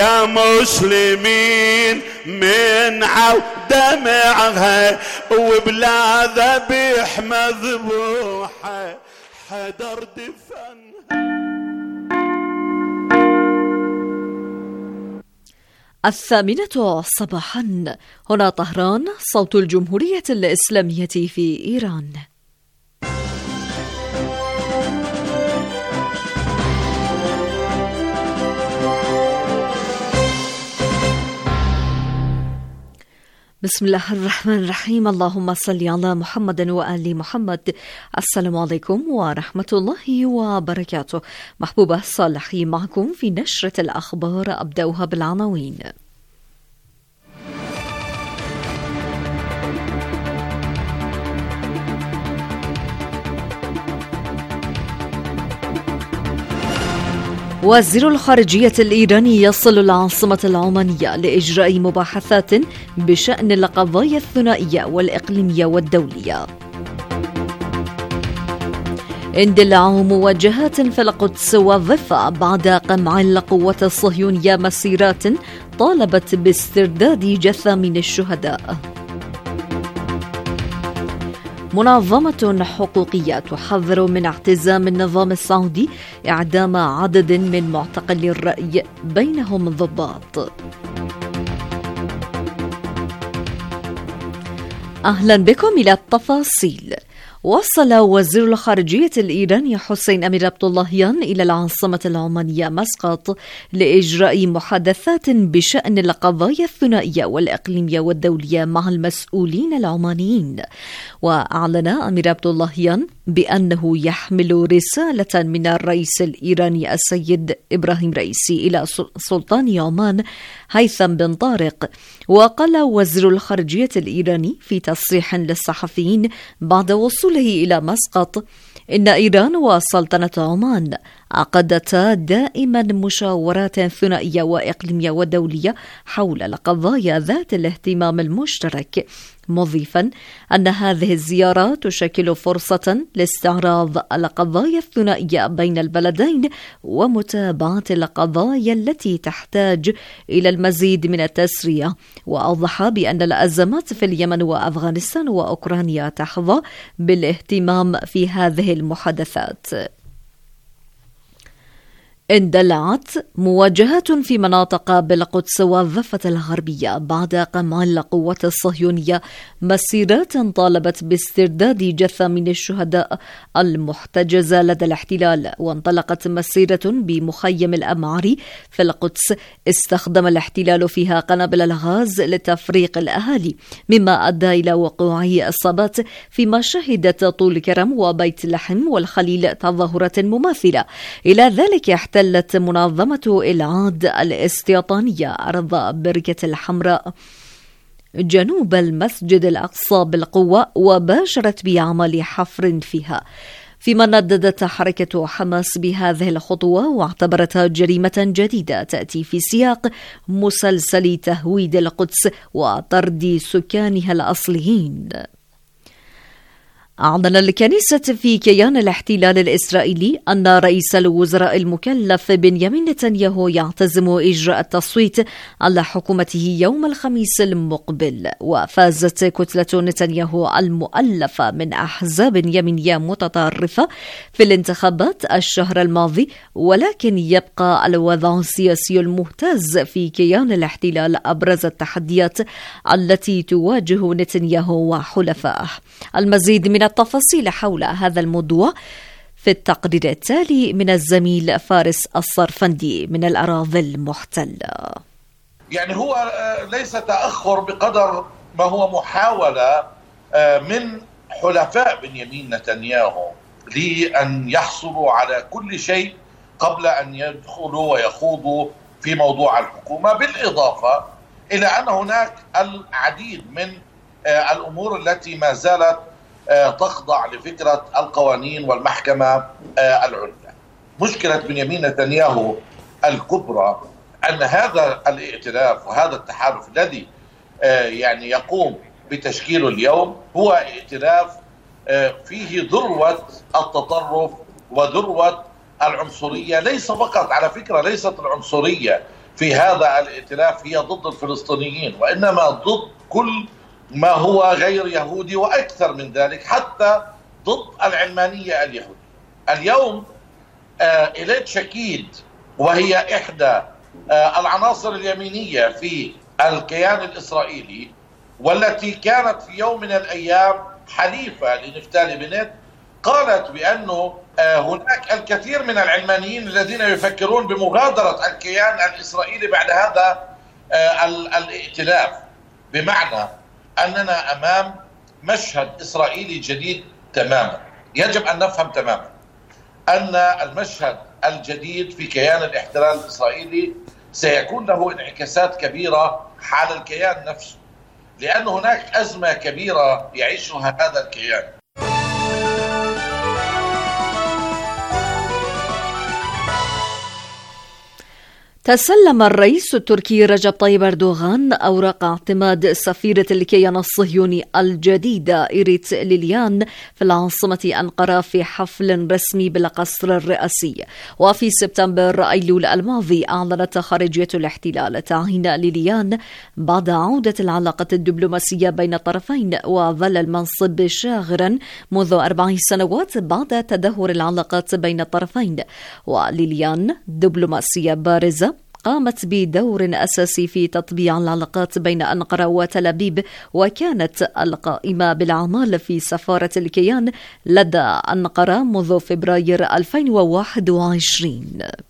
يا مسلمين من عودة معها وبلا ذبيح مذبوحة حدر دفنها. الثامنة صباحا، هنا طهران، صوت الجمهورية الإسلامية في إيران. بسم الله الرحمن الرحيم. اللهم صل على محمد وآل محمد. السلام عليكم ورحمة الله وبركاته. محبوبة صالحي معكم في نشرة الأخبار، أبدأها بالعناوين. وزير الخارجية الإيراني يصل العاصمة العمانية لإجراء مباحثات بشأن القضايا الثنائية والإقليمية والدولية. اندلاع موجهات في القدس والضفة بعد قمع القوات الصهيونية مسيرات طالبت باسترداد جثامين الشهداء. منظمة حقوقية تحذر من اعتزام النظام السعودي إعدام عدد من معتقلي الرأي بينهم ضباط. أهلا بكم إلى التفاصيل. وصل وزير الخارجية الإيراني حسين أمير عبداللهيان إلى العاصمة العمانية مسقط لإجراء محادثات بشأن القضايا الثنائية والإقليمية والدولية مع المسؤولين العمانيين. وأعلن أمير عبداللهيان بأنه يحمل رسالة من الرئيس الإيراني السيد إبراهيم رئيسي إلى سلطان عمان هيثم بن طارق. وقال وزير الخارجية الإيراني في تصريح للصحفيين بعد وصوله إلى مسقط إن إيران وسلطنة عمان عقدتا دائما مشاورات ثنائية وإقليمية ودولية حول القضايا ذات الاهتمام المشترك، مضيفا أن هذه الزيارات تشكل فرصة لاستعراض القضايا الثنائية بين البلدين ومتابعة القضايا التي تحتاج إلى المزيد من التسريع. وأوضح بأن الأزمات في اليمن وأفغانستان وأوكرانيا تحظى بالاهتمام في هذه المحادثات. اندلعت مواجهات في مناطق بالقدس والضفة الغربية بعد قمع القوات الصهيونية مسيرات طالبت باسترداد جثامين الشهداء المحتجزة لدى الاحتلال. وانطلقت مسيرة بمخيم الأمعري في القدس استخدم الاحتلال فيها قنابل الغاز لتفريق الأهالي، مما أدى إلى وقوع إصابات في شهدت طول كرم وبيت لحم والخليل تظاهرات مماثلة. إلى ذلك احتلت منظمة إلعاد الاستيطانية أرض بركة الحمراء جنوب المسجد الأقصى بالقوة وباشرت بعمل حفر فيها، فيما نددت حركة حماس بهذه الخطوة واعتبرتها جريمة جديدة تأتي في سياق مسلسل تهويد القدس وطرد سكانها الأصليين. أعلن الكنيسة في كيان الاحتلال الإسرائيلي أن رئيس الوزراء المكلف بنيامين نتنياهو يعتزم إجراء التصويت على حكومته يوم الخميس المقبل. وفازت كتلة نتنياهو المؤلفة من أحزاب يمينية متطرفة في الانتخابات الشهر الماضي، ولكن يبقى الوضع السياسي المهتز في كيان الاحتلال أبرز التحديات التي تواجه نتنياهو وحلفائه. المزيد من التفاصيل حول هذا الموضوع في التقرير التالي من الزميل فارس الصرفندي من الأراضي المحتلة. يعني هو ليس تأخر بقدر ما هو محاولة من حلفاء بنيامين نتنياهو لأن يحصلوا على كل شيء قبل أن يدخلوا ويخوضوا في موضوع الحكومة، بالإضافة إلى أن هناك العديد من الأمور التي ما زالت تخضع لفكرة القوانين والمحكمة العليا. مشكلة بنيامين نتنياهو الكبرى أن هذا الائتلاف وهذا التحالف الذي يعني يقوم بتشكيله اليوم هو ائتلاف فيه ذروة التطرف وذروة العنصرية. ليس فقط على فكرة، ليست العنصرية في هذا الائتلاف هي ضد الفلسطينيين، وإنما ضد كل ما هو غير يهودي، وأكثر من ذلك حتى ضد العلمانية اليهودية. اليوم إيليت شكيد، وهي إحدى العناصر اليمينية في الكيان الإسرائيلي، والتي كانت في يوم من الأيام حليفة لنفتالي بنت، قالت بأنه هناك الكثير من العلمانيين الذين يفكرون بمغادرة الكيان الإسرائيلي بعد هذا الائتلاف، بمعنى أننا أمام مشهد إسرائيلي جديد تماما. يجب أن نفهم تماما أن المشهد الجديد في كيان الاحتلال الإسرائيلي سيكون له انعكاسات كبيرة حال الكيان نفسه، لأن هناك أزمة كبيرة يعيشها هذا الكيان. تسلم الرئيس التركي رجب طيب أردوغان أوراق اعتماد سفيرة الكيان الصهيوني الجديدة إيريت ليليان في العاصمة أنقرة في حفل رسمي بالقصر الرئاسي. وفي سبتمبر أيلول الماضي أعلنت خارجية الاحتلال تعيين ليليان بعد عودة العلاقة الدبلوماسية بين الطرفين، وظل المنصب شاغرا منذ 4 سنوات بعد تدهور العلاقات بين الطرفين. وليليان دبلوماسية بارزة قامت بدور أساسي في تطبيع العلاقات بين أنقرة وتل أبيب، وكانت القائمة بالأعمال في سفارة الكيان لدى أنقرة منذ فبراير 2021.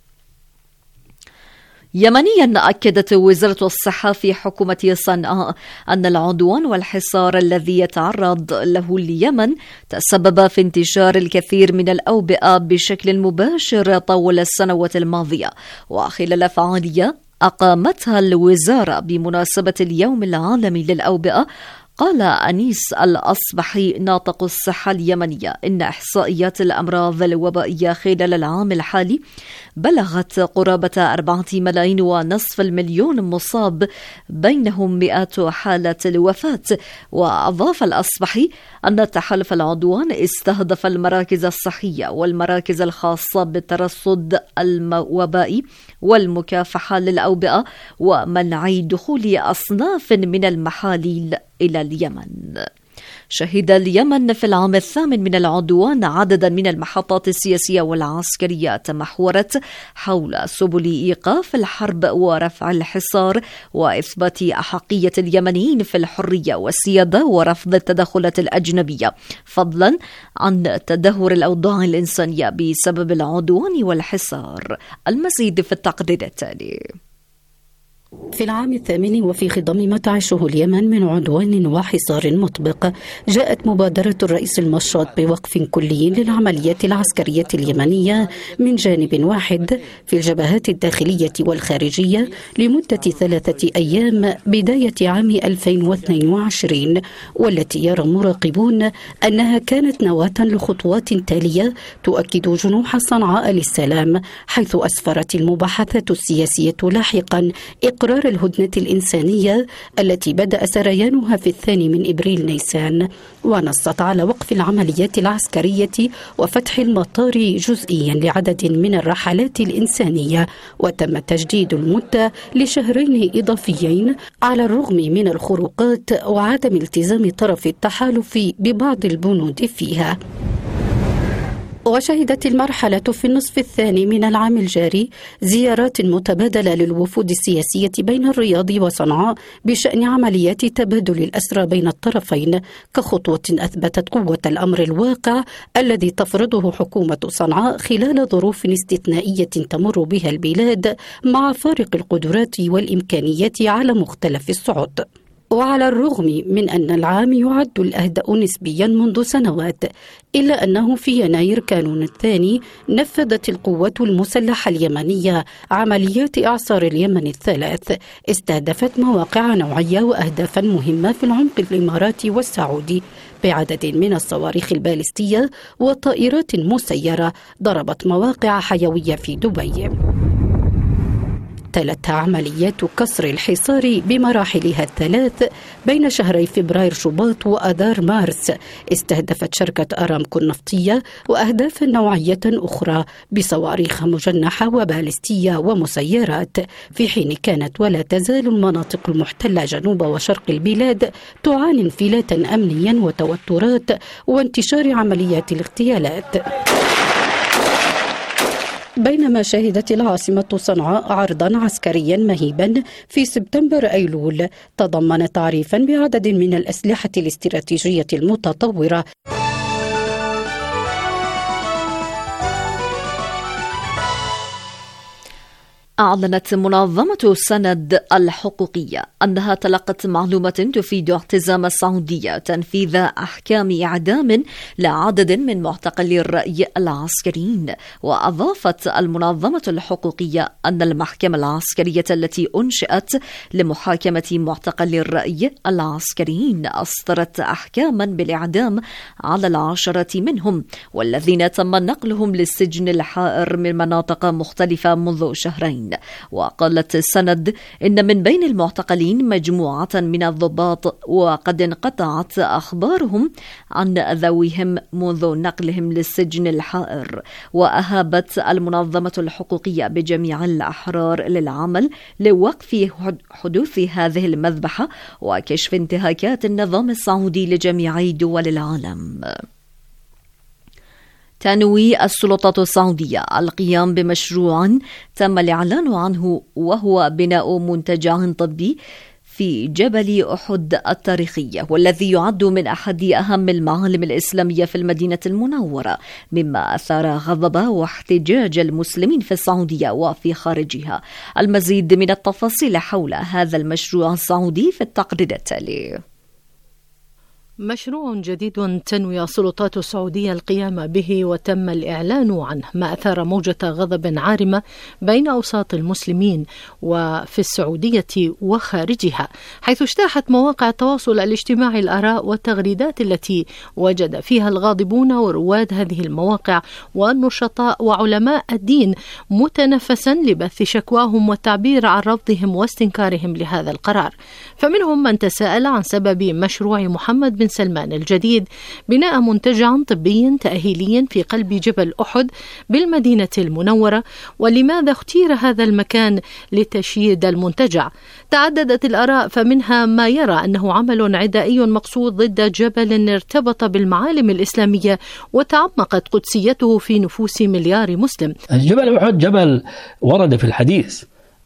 يمنيا أكدت وزارة الصحة في حكومة صنعاء أن العدوان والحصار الذي يتعرض له اليمن تسبب في انتشار الكثير من الأوبئة بشكل مباشر طول السنوات الماضية. وخلال فعالية أقامتها الوزارة بمناسبة اليوم العالمي للأوبئة، قال أنيس الأصبحي ناطق الصحة اليمنية إن إحصائيات الأمراض الوبائية خلال العام الحالي بلغت قرابة 4.5 ملايين مصاب، بينهم 100 حالة الوفاة. وأضاف الأصبحي أن تحالف العدوان استهدف المراكز الصحية والمراكز الخاصة بالترصد الوبائي والمكافحة للأوبئة ومنع دخول أصناف من المحاليل إلى اليمن. شهد اليمن في العام الثامن من العدوان عددا من المحطات السياسية والعسكرية تمحورت حول سبل إيقاف الحرب ورفع الحصار وإثبات أحقية اليمنيين في الحرية والسيادة ورفض التدخلات الأجنبية، فضلا عن تدهور الأوضاع الإنسانية بسبب العدوان والحصار. المزيد في التقرير التالي. في العام الثامن وفي خضم ما تعيشه اليمن من عدوان وحصار مطبق، جاءت مبادرة الرئيس المشاط بوقف كلي للعمليات العسكرية اليمنية من جانب واحد في الجبهات الداخلية والخارجية لمدة 3 أيام بداية عام 2022، والتي يرى مراقبون أنها كانت نواة لخطوات تالية تؤكد جنوح صنعاء للسلام، حيث أسفرت المباحثات السياسية لاحقا إقرار الهدنة الإنسانية التي بدأ سريانها في 2 إبريل نيسان، ونصت على وقف العمليات العسكرية وفتح المطار جزئيا لعدد من الرحلات الإنسانية، وتم تجديد المدة ل2 إضافيين على الرغم من الخروقات وعدم التزام طرف التحالف ببعض البنود فيها. وشهدت المرحلة في النصف الثاني من العام الجاري زيارات متبادلة للوفود السياسية بين الرياض وصنعاء بشأن عمليات تبادل الأسرى بين الطرفين، كخطوة أثبتت قوة الأمر الواقع الذي تفرضه حكومة صنعاء خلال ظروف استثنائية تمر بها البلاد مع فارق القدرات والإمكانيات على مختلف الصعد. وعلى الرغم من أن العام يعد الأهدأ نسبيا منذ سنوات، إلا أنه في يناير كانون الثاني نفذت القوات المسلحة اليمنية عمليات إعصار اليمن ال3 استهدفت مواقع نوعية وأهدافا مهمة في العمق الإماراتي والسعودي بعدد من الصواريخ البالستية وطائرات مسيرة ضربت مواقع حيوية في دبي. تلتها عمليات كسر الحصار بمراحلها الثلاث بين شهري فبراير شباط وآذار مارس، استهدفت شركة أرامكو النفطية وأهداف نوعية أخرى بصواريخ مجنحة وبالستية ومسيرات، في حين كانت ولا تزال المناطق المحتلة جنوب وشرق البلاد تعاني انفلاتا أمنيا وتوترات وانتشار عمليات الاغتيالات. بينما شهدت العاصمة صنعاء عرضا عسكريا مهيبا في سبتمبر أيلول تضمن تعريفا بعدد من الأسلحة الاستراتيجية المتطورة. أعلنت منظمة سند الحقوقية أنها تلقت معلومات تفيد اعتزام السعودية تنفيذ أحكام إعدام لعدد من معتقلي الرأي العسكريين. وأضافت المنظمة الحقوقية أن المحكمة العسكرية التي أنشئت لمحاكمة معتقلي الرأي العسكريين أصدرت أحكاما بالإعدام على 10 منهم، والذين تم نقلهم للسجن الحائر من مناطق مختلفة منذ شهرين. وقالت السند إن من بين المعتقلين مجموعة من الضباط وقد انقطعت أخبارهم عن ذويهم منذ نقلهم للسجن الحائر. وأهابت المنظمة الحقوقية بجميع الأحرار للعمل لوقف حدوث هذه المذبحة وكشف انتهاكات النظام السعودي لجميع دول العالم. تنوي السلطات السعودية القيام بمشروع تم الإعلان عنه، وهو بناء منتجع طبي في جبل أحد التاريخية، والذي يعد من أحد أهم المعالم الإسلامية في المدينة المنورة، مما أثار غضب واحتجاج المسلمين في السعودية وفي خارجها. المزيد من التفاصيل حول هذا المشروع السعودي في التقرير التالي. مشروع جديد تنوي السلطات السعودية القيام به وتم الإعلان عنه، ما أثار موجة غضب عارمة بين أوساط المسلمين وفي السعودية وخارجها، حيث اجتاحت مواقع التواصل الاجتماعي الآراء والتغريدات التي وجد فيها الغاضبون ورواد هذه المواقع والنشطاء وعلماء الدين متنفسا لبث شكواهم والتعبير عن رفضهم واستنكارهم لهذا القرار. فمنهم من تساءل عن سبب مشروع محمد بن سلمان الجديد بناء منتجع طبي تأهيلي في قلب جبل أحد بالمدينة المنورة، ولماذا اختير هذا المكان لتشييد المنتجع. تعددت الآراء، فمنها ما يرى أنه عمل عدائي مقصود ضد جبل ارتبط بالمعالم الإسلامية وتعمقت قدسيته في نفوس مليار مسلم. جبل أحد جبل ورد في الحديث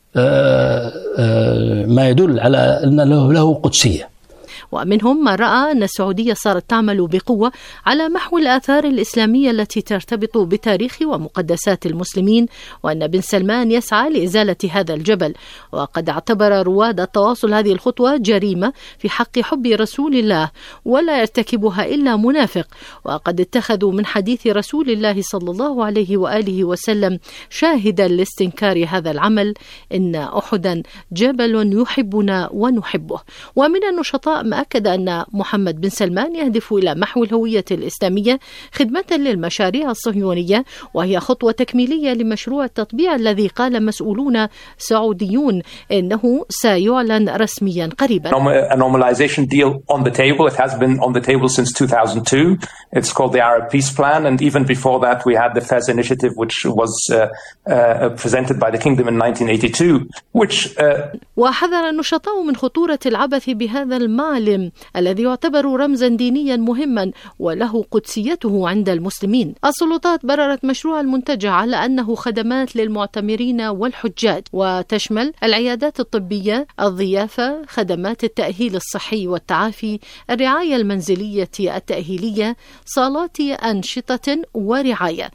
ما يدل على أن له قدسية. ومنهم من رأى أن السعودية صارت تعمل بقوة على محو الآثار الإسلامية التي ترتبط بتاريخ ومقدسات المسلمين، وأن بن سلمان يسعى لإزالة هذا الجبل. وقد اعتبر رواد التواصل هذه الخطوة جريمة في حق حب رسول الله ولا يرتكبها إلا منافق، وقد اتخذوا من حديث رسول الله صلى الله عليه وآله وسلم شاهدا لاستنكار هذا العمل: إن أحدا جبل يحبنا ونحبه. ومن النشطاء أكد أن محمد بن سلمان يهدف إلى محو الهوية الإسلامية خدمة للمشاريع الصهيونية، وهي خطوة تكميلية لمشروع التطبيع الذي قال مسؤولون سعوديون إنه سيعلن رسميا قريبا. A normalization deal on the table. It has been on the table since 2002. It's called the Arab Peace Plan, and even before that we had the Fez Initiative, which was presented by the Kingdom in 1982, which وحذر النشطاء من خطورة العبث بهذا المعلم الذي يعتبر رمزا دينيا مهما وله قدسيته عند المسلمين. السلطات بررت مشروع المنتجع على أنه خدمات للمعتمرين والحجاج، وتشمل العيادات الطبية، الضيافة، خدمات التأهيل الصحي والتعافي، الرعاية المنزلية التأهيلية، صالات أنشطة ورعاية.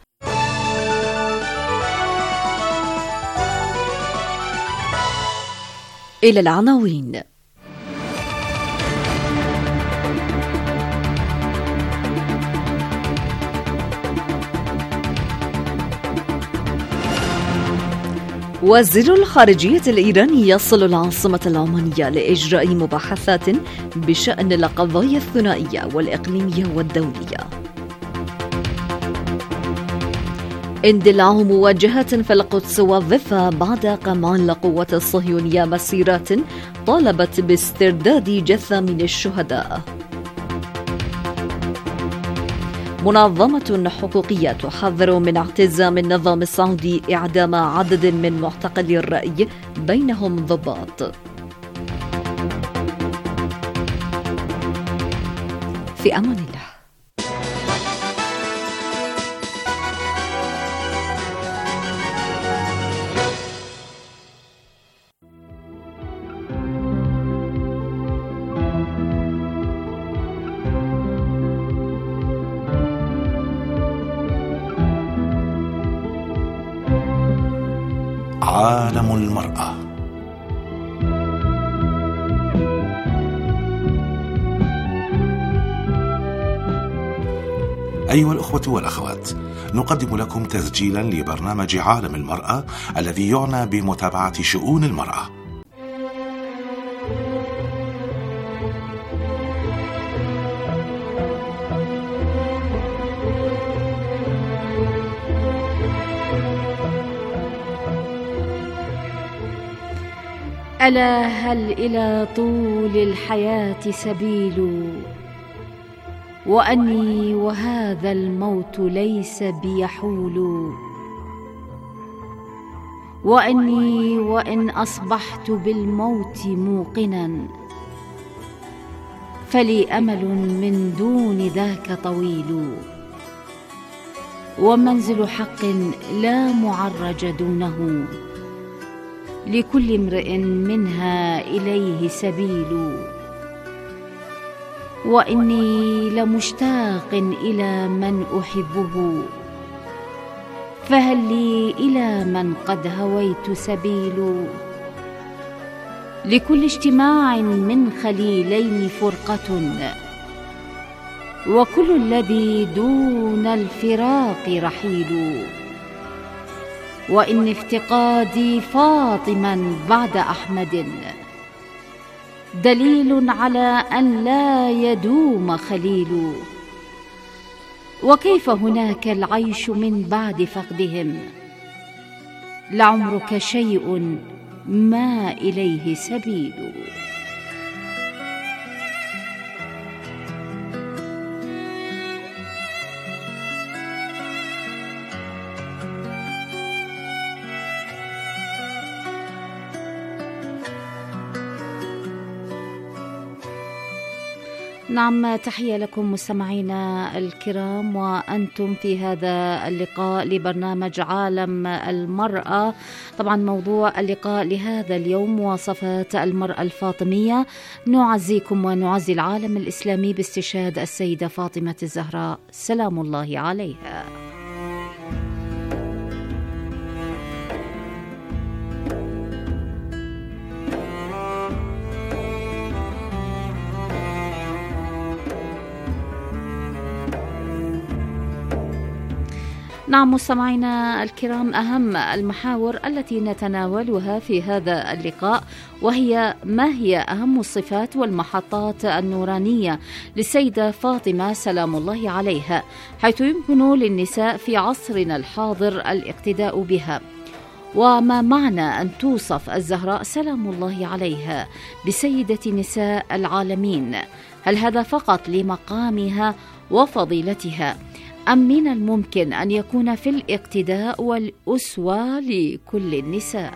إلى العناوين. وزير الخارجية الإيراني يصل العاصمة العمانية لإجراء مباحثات بشأن القضايا الثنائية والإقليمية والدولية. اندلاع مواجهات في القدس والضفة بعد قمع القوات الصهيونية مسيرات طالبت باسترداد جثة من الشهداء. منظمة حقوقية تحذر من اعتزام النظام السعودي إعدام عدد من معتقلي الرأي بينهم ضباط. في أمان الله. عالم المرأة. أيها الأخوة والأخوات، نقدم لكم تسجيلا لبرنامج عالم المرأة الذي يعنى بمتابعة شؤون المرأة. ألا هل إلى طول الحياة سبيل، وأني وهذا الموت ليس بيحول، وأني وإن أصبحت بالموت موقنا فلي أمل من دون ذاك طويل، ومنزل حق لا معرج دونه، لكل امرئ منها إليه سبيل، وإني لمشتاق إلى من أحبه، فهل لي إلى من قد هويت سبيل، لكل اجتماع من خليلين فرقة، وكل الذي دون الفراق رحيل، وإن افتقادي فاطما بعد أحمد دليل على أن لا يدوم خليل، وكيف هناك العيش من بعد فقدهم، لعمرك شيء ما إليه سبيل. نعم، تحية لكم مستمعينا الكرام، وأنتم في هذا اللقاء لبرنامج عالم المرأة. طبعا موضوع اللقاء لهذا اليوم مواصفات المرأة الفاطمية. نعزيكم ونعزي العالم الإسلامي باستشهاد السيدة فاطمة الزهراء سلام الله عليها. نعم مستمعينا الكرام، أهم المحاور التي نتناولها في هذا اللقاء وهي ما هي أهم الصفات والمحطات النورانية للسيدة فاطمة سلام الله عليها، حيث يمكن للنساء في عصرنا الحاضر الاقتداء بها، وما معنى أن توصف الزهراء سلام الله عليها بسيدة نساء العالمين؟ هل هذا فقط لمقامها وفضيلتها، أم من الممكن أن يكون في الاقتداء والأسوة لكل النساء؟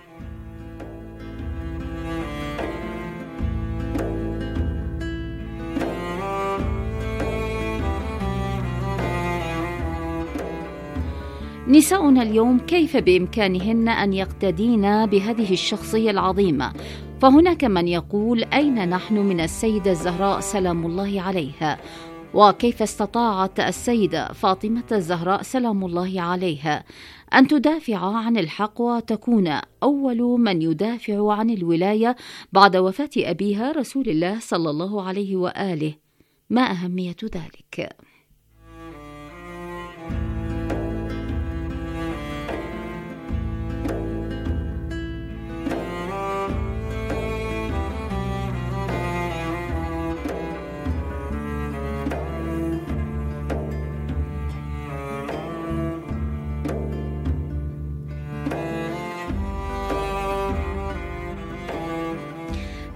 نساؤنا اليوم كيف بإمكانهن أن يقتدين بهذه الشخصية العظيمة؟ فهناك من يقول أين نحن من السيدة الزهراء سلام الله عليها؟ وكيف استطاعت السيدة فاطمة الزهراء سلام الله عليها أن تدافع عن الحق وتكون أول من يدافع عن الولاية بعد وفاة أبيها رسول الله صلى الله عليه وآله؟ ما أهمية ذلك؟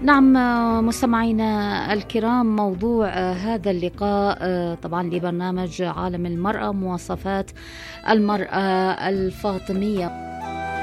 نعم مستمعينا الكرام، موضوع هذا اللقاء طبعا لبرنامج عالم المرأة، مواصفات المرأة الفاطمية.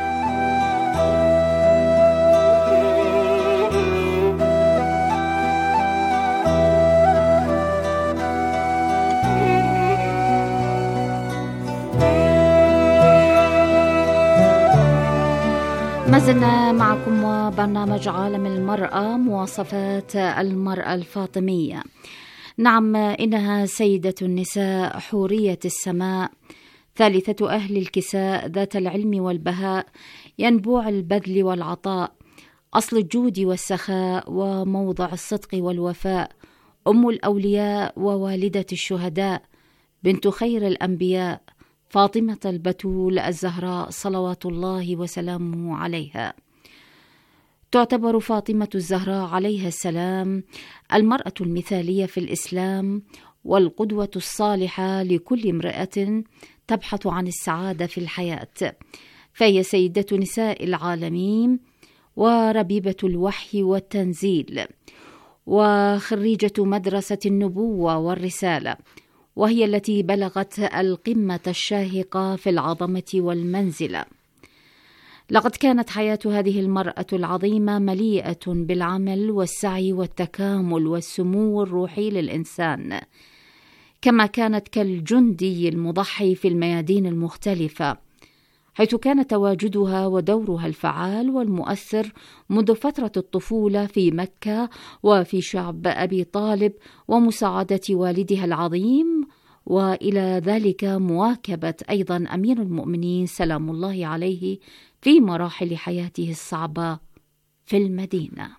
ما زلنا معكم وبرنامج عالم المرأة، مواصفات المرأة الفاطمية. نعم، إنها سيدة النساء، حورية السماء، ثالثة أهل الكساء، ذات العلم والبهاء، ينبوع البذل والعطاء، أصل الجود والسخاء، وموضع الصدق والوفاء، أم الأولياء ووالدة الشهداء، بنت خير الأنبياء، فاطمة البتول الزهراء صلوات الله وسلامه عليها. تعتبر فاطمة الزهراء عليها السلام المرأة المثالية في الإسلام، والقدوة الصالحة لكل امرأة تبحث عن السعادة في الحياة، فهي سيدة نساء العالمين وربيبة الوحي والتنزيل، وخريجة مدرسة النبوة والرسالة، وهي التي بلغت القمة الشاهقة في العظمة والمنزلة. لقد كانت حياة هذه المرأة العظيمة مليئة بالعمل والسعي والتكامل والسمو الروحي للإنسان، كما كانت كالجندي المضحي في الميادين المختلفة، حيث كان تواجدها ودورها الفعال والمؤثر منذ فترة الطفولة في مكة وفي شعب أبي طالب، ومساعدة والدها العظيم، وإلى ذلك مواكبة أيضا أمير المؤمنين سلام الله عليه في مراحل حياته الصعبة في المدينة.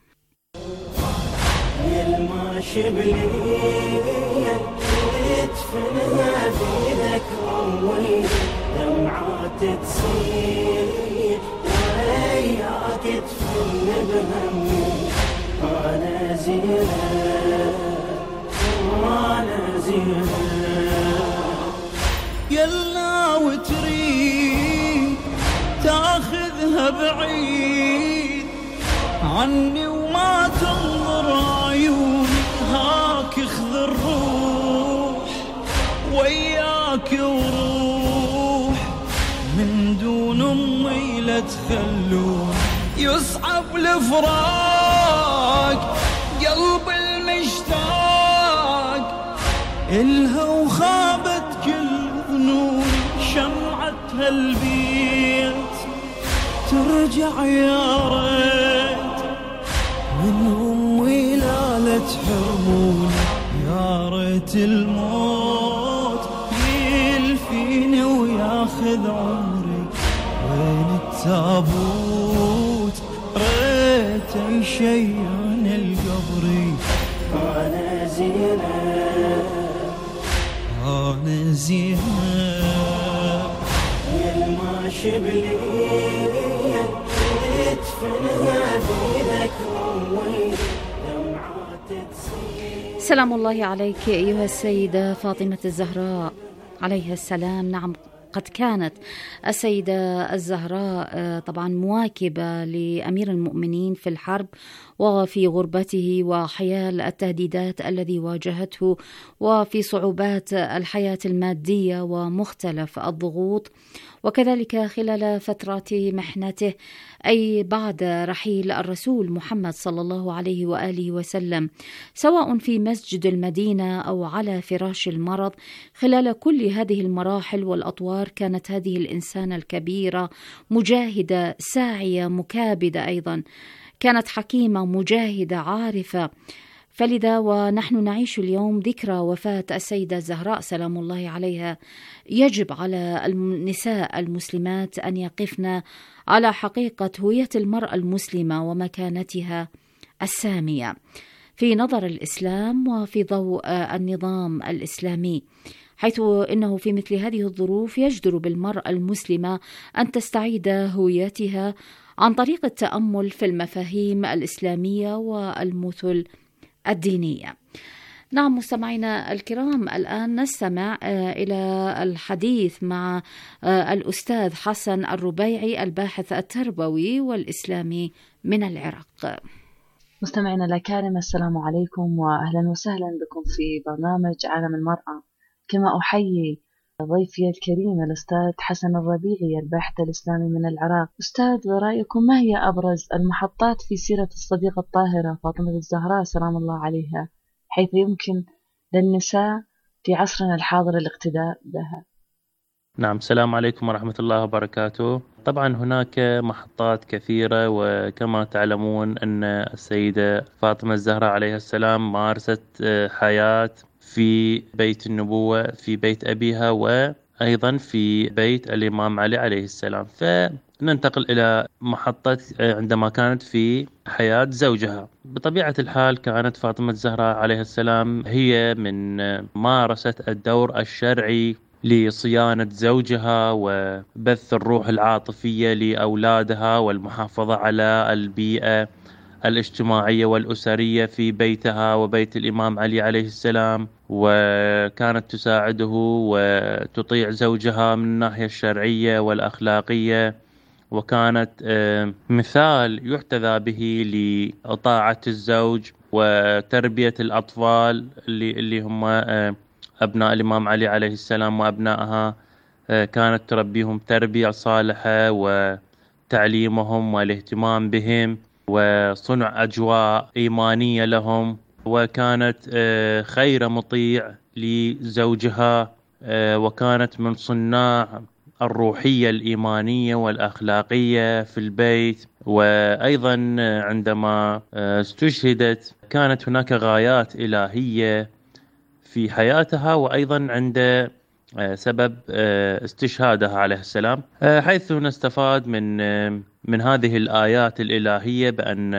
دمعات تصير وياك تفن بهمي، أنا زينة أنا زينة يلا وتريد تاخذها بعيد عني وما تنظر عيوني، هاك اخذ الروح وياك وروح من دون امي لا تخلون يصعب الفراق، قلب المشتاق الها وخابت كل ظنوني، شمعة هالبيت ترجع يا ريت من امي لا تحرموني، يا ريت الموت يلفيني وياخذ عمري وين التابوت، ريت شيان القبري، أنا زينة أنا زينة يلماشي بليل تدفنها بيدك أمي دمعات تصير. سلام الله عليك أيها السيدة فاطمة الزهراء عليها السلام. نعم، قد كانت السيدة الزهراء طبعا مواكبة لأمير المؤمنين في الحرب وفي غربته وحيال التهديدات الذي واجهته، وفي صعوبات الحياة المادية ومختلف الضغوط، وكذلك خلال فترات محنته، أي بعد رحيل الرسول محمد صلى الله عليه وآله وسلم، سواء في مسجد المدينة أو على فراش المرض. خلال كل هذه المراحل والأطوار كانت هذه الإنسانة الكبيرة مجاهدة ساعية مكابدة، أيضا كانت حكيمة مجاهدة عارفة. فلذا ونحن نعيش اليوم ذكرى وفاة السيدة الزهراء سلام الله عليها، يجب على النساء المسلمات أن يقفن على حقيقة هوية المرأة المسلمة ومكانتها السامية في نظر الإسلام وفي ضوء النظام الإسلامي، حيث إنه في مثل هذه الظروف يجدر بالمرأة المسلمة أن تستعيد هويتها عن طريق التأمل في المفاهيم الإسلامية والمثل الدينية. نعم مستمعينا الكرام، الآن نستمع إلى الحديث مع الأستاذ حسن الربيعي، الباحث التربوي والإسلامي من العراق. مستمعينا الأكارم، السلام عليكم وأهلا وسهلا بكم في برنامج عالم المرأة. كما أحيي ضيفي الكريم الأستاذ حسن الربيعي الباحث الإسلامي من العراق. أستاذ، برأيكم ما هي أبرز المحطات في سيرة الصديقة الطاهرة فاطمة الزهراء سلام الله عليها، حيث يمكن للنساء في عصرنا الحاضر الاقتداء بها؟ نعم، السلام عليكم ورحمة الله وبركاته. طبعا هناك محطات كثيرة، وكما تعلمون أن السيدة فاطمة الزهراء عليها السلام مارست حياة في بيت النبوة، في بيت أبيها، وأيضا في بيت الإمام علي عليه السلام. فننتقل إلى محطة عندما كانت في حياة زوجها. بطبيعة الحال كانت فاطمة الزهراء عليها السلام هي من مارست الدور الشرعي لصيانة زوجها وبث الروح العاطفية لأولادها والمحافظة على البيئة الاجتماعية والأسرية في بيتها وبيت الإمام علي عليه السلام، وكانت تساعده وتطيع زوجها من الناحية الشرعية والأخلاقية، وكانت مثال يحتذى به لطاعة الزوج وتربية الأطفال اللي هم أبناء الإمام علي عليه السلام وأبنائها. كانت تربيهم تربية صالحة وتعليمهم والاهتمام بهم وصنع أجواء إيمانية لهم، وكانت خير مطيع لزوجها، وكانت من صناع الروحية الإيمانية والأخلاقية في البيت. وأيضا عندما استشهدت كانت هناك غايات إلهية في حياتها، وأيضا عند سبب استشهادها عليه السلام، حيث نستفاد من هذه الآيات الإلهية بأن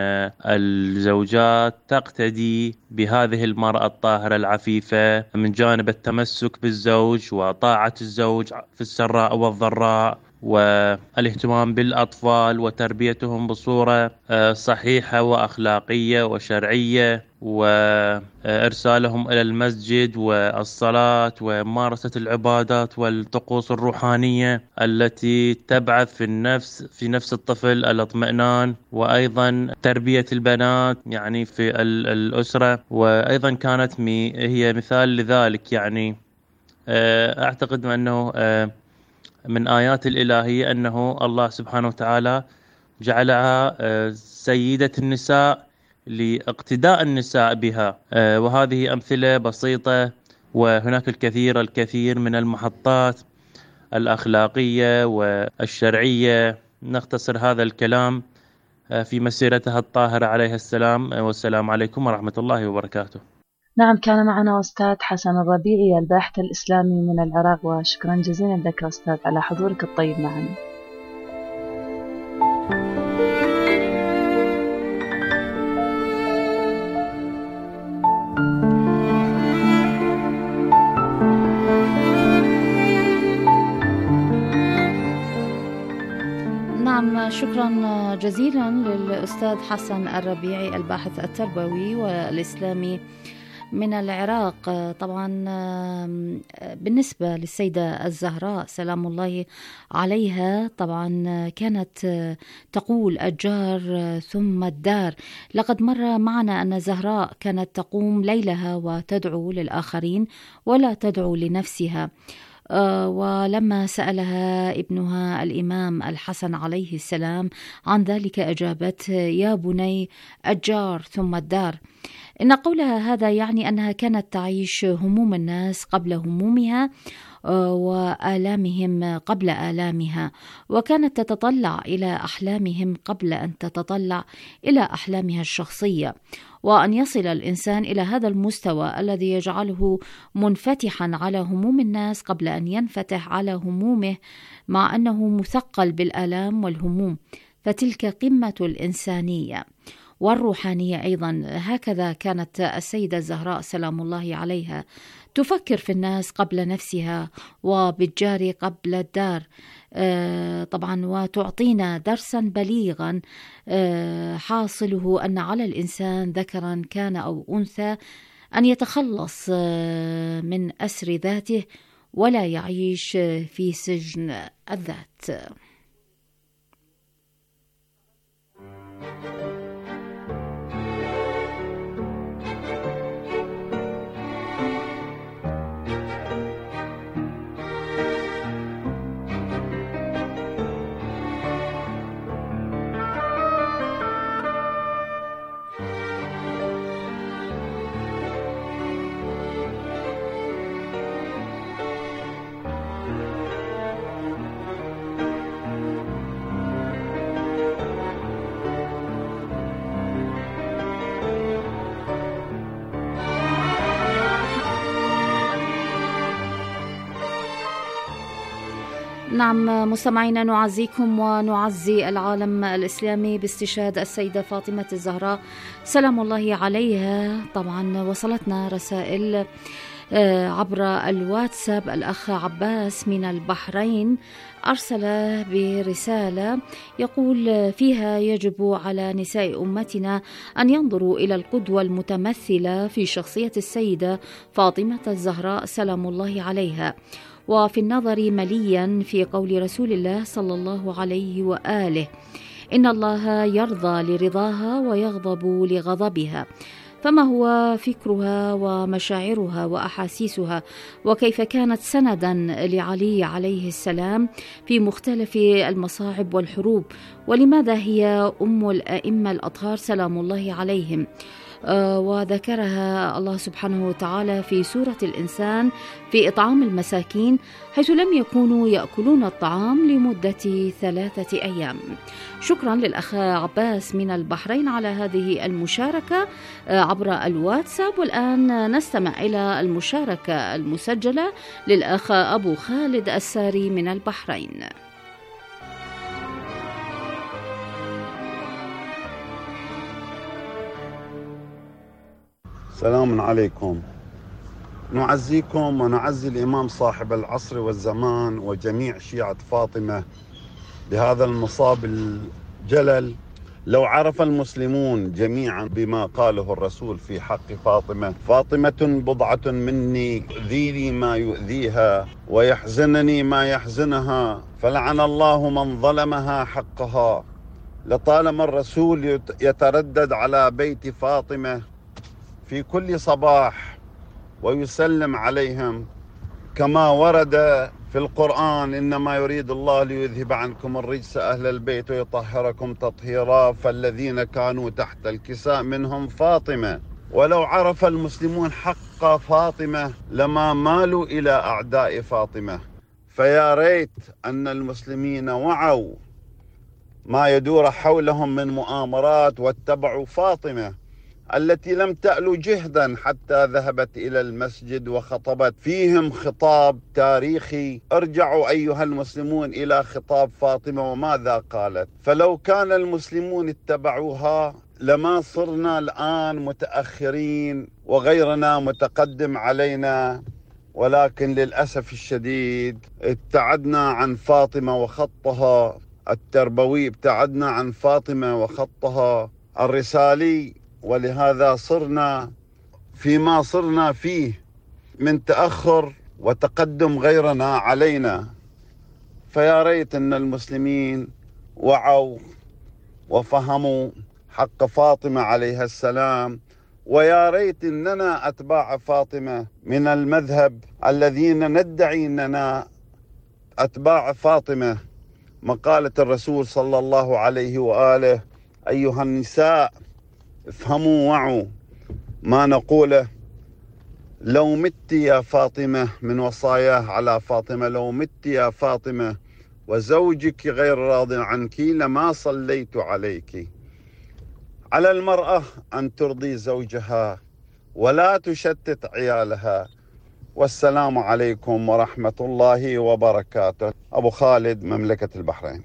الزوجات تقتدي بهذه المرأة الطاهرة العفيفة من جانب التمسك بالزوج وطاعة الزوج في السراء والضراء، والاهتمام بالأطفال وتربيتهم بصورة صحيحة وأخلاقية وشرعية، وإرسالهم إلى المسجد والصلاة وممارسة العبادات والطقوس الروحانية التي تبعث في نفس الطفل الاطمئنان، وأيضا تربية البنات يعني في الأسرة. وأيضا كانت هي مثال لذلك. يعني أعتقد أنه من آيات الإلهية أنه الله سبحانه وتعالى جعلها سيدة النساء لاقتداء النساء بها، وهذه أمثلة بسيطة، وهناك الكثير من المحطات الأخلاقية والشرعية. نختصر هذا الكلام في مسيرتها الطاهرة عليها السلام، والسلام عليكم ورحمة الله وبركاته. نعم، كان معنا أستاذ حسن الربيعي الباحث الإسلامي من العراق، وشكرا جزيلا لك أستاذ على حضورك الطيب معنا. نعم، شكرا جزيلا للأستاذ حسن الربيعي الباحث التربوي والإسلامي من العراق. طبعا بالنسبة للسيدة الزهراء سلام الله عليها، طبعا كانت تقول الجار ثم الدار. لقد مر معنا أن زهراء كانت تقوم ليلها وتدعو للآخرين ولا تدعو لنفسها. ولما سألها ابنها الإمام الحسن عليه السلام عن ذلك أجابت: يا بني، الجار ثم الدار. إن قولها هذا يعني أنها كانت تعيش هموم الناس قبل همومها وآلامهم قبل آلامها، وكانت تتطلع إلى أحلامهم قبل أن تتطلع إلى أحلامها الشخصية. وأن يصل الإنسان إلى هذا المستوى الذي يجعله منفتحا على هموم الناس قبل أن ينفتح على همومه، مع أنه مثقل بالآلام والهموم، فتلك قمة الإنسانية والروحانية أيضا. هكذا كانت السيدة الزهراء سلام الله عليها تفكر في الناس قبل نفسها، وبالجار قبل الدار. طبعا وتعطينا درسا بليغا حاصله أن على الإنسان ذكرا كان أو أنثى أن يتخلص من أسر ذاته ولا يعيش في سجن الذات. نعم مستمعينا، نعزيكم ونعزي العالم الإسلامي باستشهاد السيدة فاطمة الزهراء سلام الله عليها. طبعا وصلتنا رسائل عبر الواتساب. الأخ عباس من البحرين أرسل برسالة يقول فيها: يجب على نساء أمتنا أن ينظروا إلى القدوة المتمثلة في شخصية السيدة فاطمة الزهراء سلام الله عليها، وفي النظر مليا في قول رسول الله صلى الله عليه وآله: إن الله يرضى لرضاها ويغضب لغضبها. فما هو فكرها ومشاعرها وأحاسيسها، وكيف كانت سندا لعلي عليه السلام في مختلف المصاعب والحروب، ولماذا هي أم الأئمة الأطهار سلام الله عليهم. وذكرها الله سبحانه وتعالى في سورة الإنسان في إطعام المساكين، حيث لم يكونوا يأكلون الطعام لمدة 3 أيام. شكرا للأخ عباس من البحرين على هذه المشاركة عبر الواتساب. والآن نستمع إلى المشاركة المسجلة للأخ أبو خالد الساري من البحرين. السلام عليكم. نعزيكم ونعزي الإمام صاحب العصر والزمان وجميع شيعة فاطمة بهذا المصاب الجلل. لو عرف المسلمون جميعا بما قاله الرسول في حق فاطمة: فاطمة بضعة مني، يؤذيني ما يؤذيها ويحزنني ما يحزنها، فلعن الله من ظلمها حقها. لطالما الرسول يتردد على بيت فاطمة في كل صباح ويسلم عليهم، كما ورد في القرآن: إنما يريد الله ليذهب عنكم الرجس أهل البيت ويطهركم تطهيرا، فالذين كانوا تحت الكساء منهم فاطمة. ولو عرف المسلمون حق فاطمة لما مالوا إلى أعداء فاطمة. فيا ريت أن المسلمين وعوا ما يدور حولهم من مؤامرات واتبعوا فاطمة التي لم تألو جهدا حتى ذهبت إلى المسجد وخطبت فيهم خطاب تاريخي. ارجعوا أيها المسلمون إلى خطاب فاطمة وماذا قالت. فلو كان المسلمون اتبعوها لما صرنا الآن متأخرين وغيرنا متقدم علينا، ولكن للأسف الشديد ابتعدنا عن فاطمة وخطها التربوي، ابتعدنا عن فاطمة وخطها الرسالي، ولهذا صرنا فيما صرنا فيه من تأخر وتقدم غيرنا علينا. فيا ريت أن المسلمين وعوا وفهموا حق فاطمة عليها السلام، ويا ريت أننا أتباع فاطمة من المذهب الذين ندعي أننا أتباع فاطمة. مقالة الرسول صلى الله عليه وآله: أيها النساء افهموا وعوا ما نقوله. لو مت يا فاطمة، من وصاياه على فاطمة: لو مت يا فاطمة وزوجك غير راض عنك لما صليت عليك. على المرأة أن ترضي زوجها ولا تشتت عيالها. والسلام عليكم ورحمة الله وبركاته. أبو خالد، مملكة البحرين.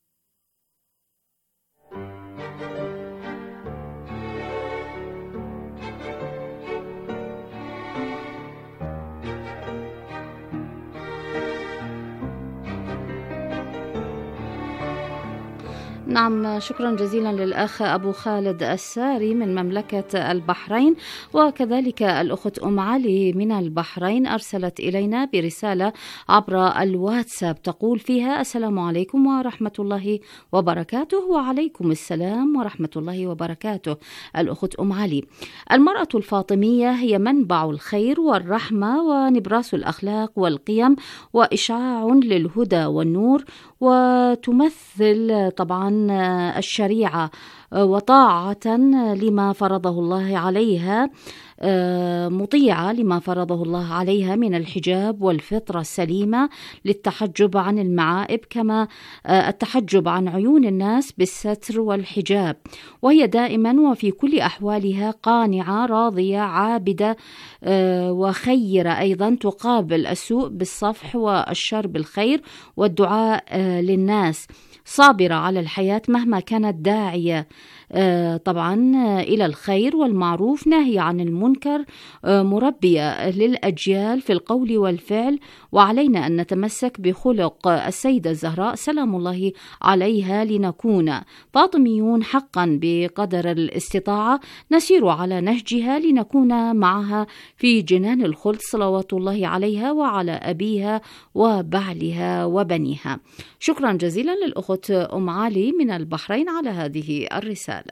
نعم، شكرا جزيلا للأخ أبو خالد الساري من مملكة البحرين. وكذلك الأخت أم علي من البحرين أرسلت إلينا برسالة عبر الواتساب تقول فيها: السلام عليكم ورحمة الله وبركاته. وعليكم السلام ورحمة الله وبركاته. الأخت أم علي: المرأة الفاطمية هي منبع الخير والرحمة ونبراس الأخلاق والقيم وإشعاع للهدى والنور، وتمثل طبعا الشريعة وطاعة لما فرضه الله عليها، مطيعة لما فرضه الله عليها من الحجاب والفطرة السليمة للتحجب عن المعائب، كما التحجب عن عيون الناس بالستر والحجاب، وهي دائما وفي كل أحوالها قانعة راضية عابدة وخيرة، أيضا تقابل السوء بالصفح والشر بالخير والدعاء للناس، صابرة على الحياة مهما كانت داعية طبعا إلى الخير والمعروف، ناهية عن المنكر، مربية للأجيال في القول والفعل. وعلينا أن نتمسك بخلق السيدة الزهراء سلام الله عليها لنكون فاطميون حقا بقدر الاستطاعة، نسير على نهجها لنكون معها في جنان الخلد صلوات الله عليها وعلى أبيها وبعلها وبنيها. شكرا جزيلا للأخت أم علي من البحرين على هذه الرسالة.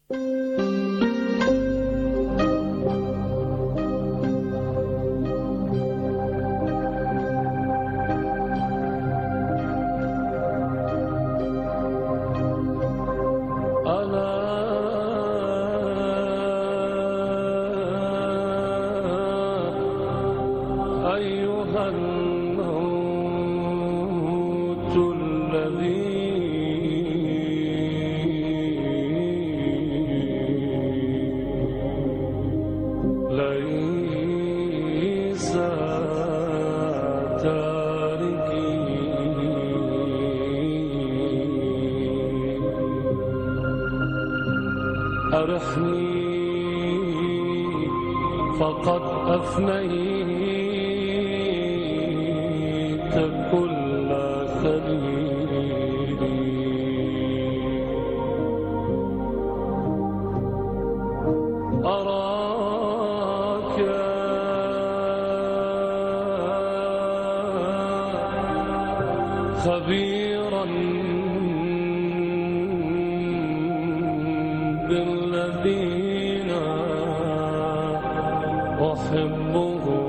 أيها الموت الذي ليس تاركي أرحني فقد أفنيت كل خليل أراك خبيرا بالذين أحبهم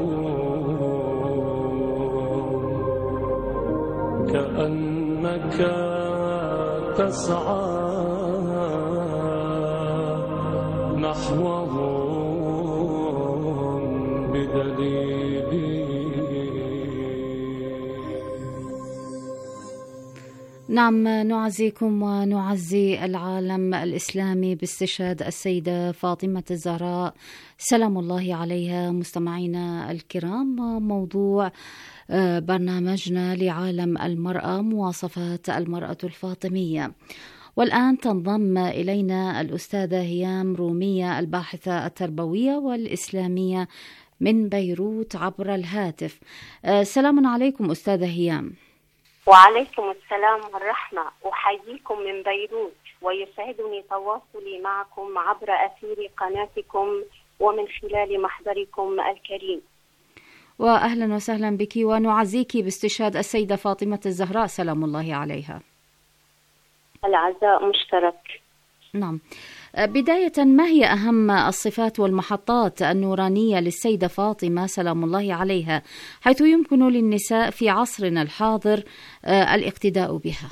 كأنك تسعى نحوهم بدليلي. نعم، نعزيكم ونعزي العالم الإسلامي باستشهاد السيدة فاطمة الزهراء سلام الله عليها. مستمعينا الكرام، موضوع برنامجنا لعالم المرأة مواصفات المرأة الفاطمية. والآن تنضم إلينا الأستاذة هيام رومية الباحثة التربوية والإسلامية من بيروت عبر الهاتف. سلام عليكم أستاذة هيام. وعليكم السلام والرحمة، أحييكم من بيروت، ويسعدني تواصلي معكم عبر أثير قناتكم ومن خلال محضركم الكريم. وأهلا وسهلا بك، ونعزيك باستشهاد السيدة فاطمة الزهراء سلام الله عليها. العزاء مشترك. نعم، بداية، ما هي أهم الصفات والمحطات النورانية للسيدة فاطمة سلام الله عليها، حيث يمكن للنساء في عصرنا الحاضر الاقتداء بها؟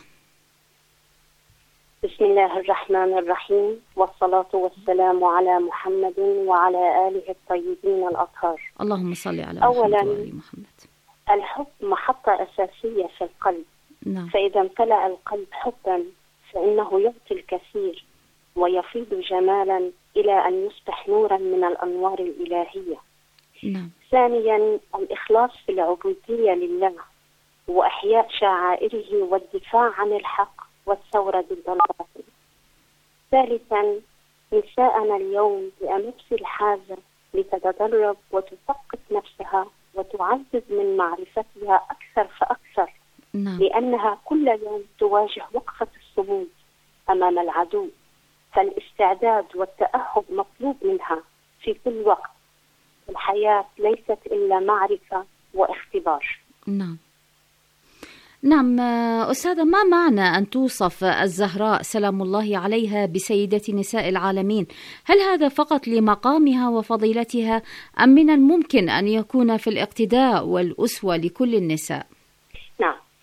بسم الله الرحمن الرحيم، والصلاة والسلام على محمد وعلى آله الطيبين الأطهار. اللهم صل على أولا محمد. الحب محطة أساسية في القلب. نعم. فإذا امتلأ القلب حبا فإنه يعطي الكثير ويفيض جمالا إلى أن يصبح نورا من الأنوار الإلهية. نعم. ثانيا الإخلاص في العبودية لله وإحياء شعائره والدفاع عن الحق والثورة ضد الباطل. ثالثا نساءنا اليوم بأمس الحاجة لتتدرب وتثقف نفسها وتعزز من معرفتها أكثر فأكثر. نعم. لأنها كل يوم تواجه وقفة الصمود أمام العدو، فالاستعداد والتأهب مطلوب منها في كل وقت. الحياة ليست إلا معرفة واختبار. نعم. نعم أستاذة، ما معنى أن توصف الزهراء سلام الله عليها بسيدة نساء العالمين؟ هل هذا فقط لمقامها وفضيلتها، أم من الممكن أن يكون في الاقتداء والأسوة لكل النساء؟ نعم،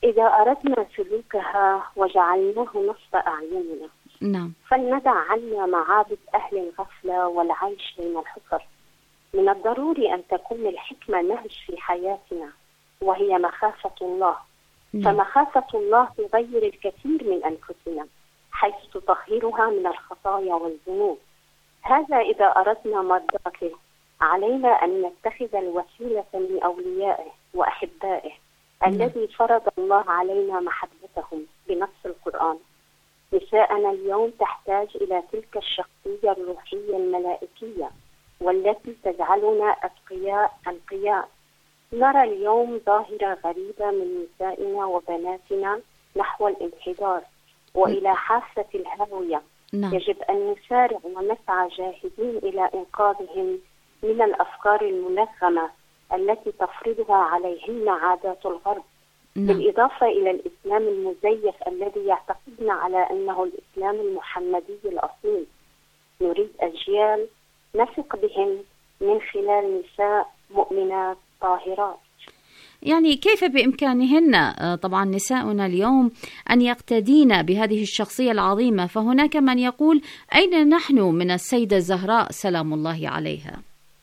إذا أردنا سلوكها وجعلناه نصب أعيننا نعم. فلندع عنا معابد أهل الغفلة والعيش بين الحفر. من الضروري أن تكون الحكمة نهج في حياتنا، وهي مخافة الله. فمخافة الله تغير الكثير من أنفسنا، حيث تطهرها من الخطايا والذنوب. هذا إذا أردنا مرضاته. علينا أن نتخذ الوسيلة من أوليائه وأحبائه الذي فرض الله علينا محبتهم بنص القرآن. نساءنا اليوم تحتاج إلى تلك الشخصية الروحية الملائكية والتي تجعلنا أتقياء أنقياء. نرى اليوم ظاهرة غريبة من نسائنا وبناتنا نحو الانحدار وإلى حافة الهاوية. يجب أن نسارع ونسعى جاهدين إلى إنقاذهم من الأفكار المنغمة التي تفرضها عليهن عادات الغرب، بالإضافة إلى الإسلام المزيف الذي يعتقدن على أنه الإسلام المحمدي الأصيل. نريد أجيال نثق بهم من خلال نساء مؤمنات طاهرات. يعني كيف بإمكانهن طبعا نساؤنا اليوم أن يقتدين بهذه الشخصية العظيمة؟ فهناك من يقول أين نحن من السيدة الزهراء سلام الله عليها؟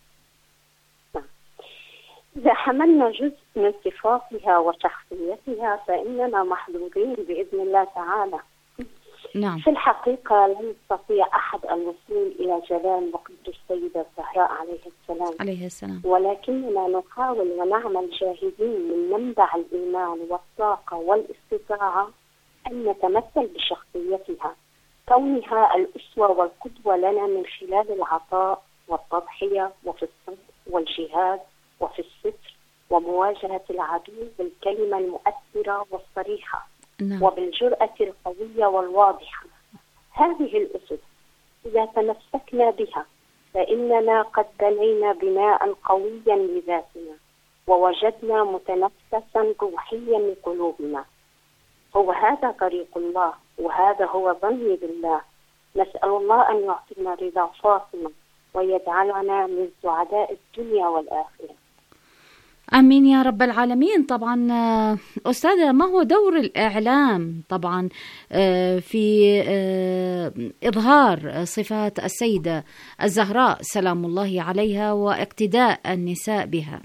إذا حملنا جزء من صفاتها وشخصيتها فإننا محظوظين بإذن الله تعالى. نعم. في الحقيقة لم يستطيع أحد الوصول إلى جلال وقدر السيدة الزهراء عليه السلام. ولكننا نحاول ونعمل جاهدين من منبع الإيمان والطاقة والاستطاعة أن نتمثل بشخصيتها، كونها الأسوة والقدوة لنا من خلال العطاء والتضحية وفي الصدق والجهاد وفي الستر ومواجهة العدو بالكلمة المؤثرة والصريحة. وبالجرأة القوية والواضحة. هذه الأسس إذا تمسكنا بها فإننا قد بنينا بناء قويا لذاتنا ووجدنا متنفسا روحيا لقلوبنا. هو هذا طريق الله وهذا هو ظني بالله. نسأل الله أن يعطينا رضا فاطمة ويجعلنا من سعداء الدنيا والآخرة. آمين يا رب العالمين. طبعا أستاذة، ما هو دور الإعلام طبعا في إظهار صفات السيدة الزهراء سلام الله عليها واقتداء النساء بها؟